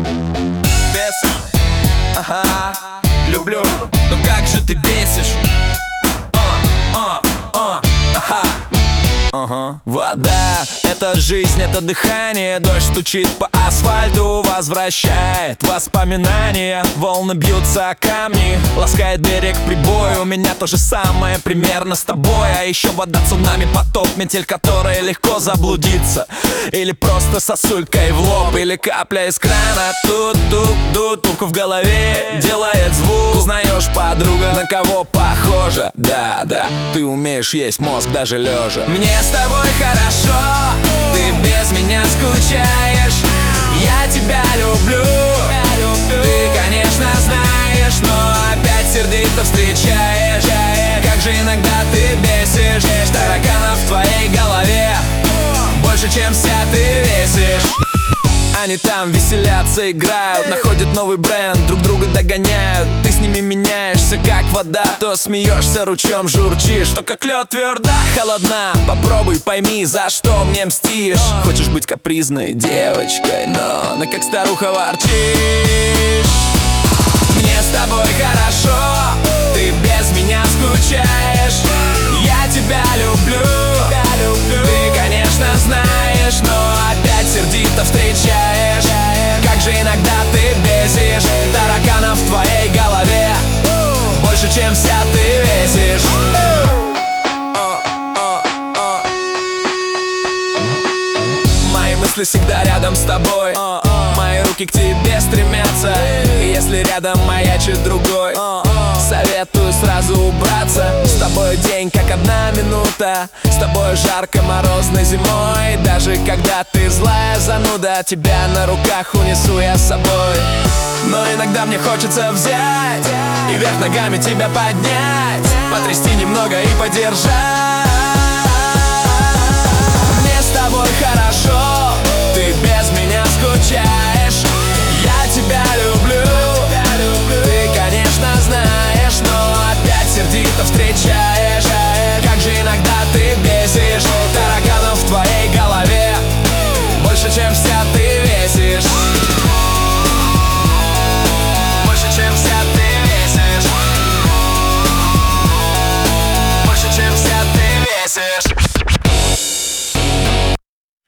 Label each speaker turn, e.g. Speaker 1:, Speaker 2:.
Speaker 1: Бес. Ага, люблю. Но как же ты бесишь? Вода — это жизнь, это дыхание. Дождь стучит по асфальту, возвращает воспоминания. Волны бьются о камни, ласкает берег прибой. У меня то же самое примерно с тобой. А еще вода, цунами, потоп, метель, которой легко заблудиться. Или просто сосулькой в лоб, или капля из крана. Тут-тут-тут, тук в голове делает звук. Узнаешь, подруга, на кого похожа. Да, ты умеешь есть мозг даже лежа. Мне с тобой хорошо, ты без меня скучаешь. Я тебя люблю, ты, конечно, знаешь, но опять сердито встречаешь. Как же иногда ты бесишь. Тараканов в твоей голове больше, чем вся ты весишь. Они там веселятся, играют, находят новый бренд, друг друга догоняют. Ты с ними меняешься, как вода. То смеешься, ручьем журчишь, то как лед тверда, холодна. Попробуй, пойми, за что мне мстишь. Хочешь быть капризной девочкой, но как старуха ворчишь. Мне с тобой хорошо, ты без меня скучаешь. Я тебя люблю, ты, конечно, знаешь, но опять сердито встречаешь. Как же иногда ты бесишь. Тараканов в твоей голове больше, чем вся ты весишь. Мои мысли всегда рядом с тобой. Мои руки к тебе стремятся. И если рядом маячит другой, советую сразу убраться. С тобой день как одна минута. С тобой жарко морозной зимой. Даже когда ты злая зануда, тебя на руках унесу я с собой. Но иногда мне хочется взять и вверх ногами тебя поднять, потрясти немного и подержать.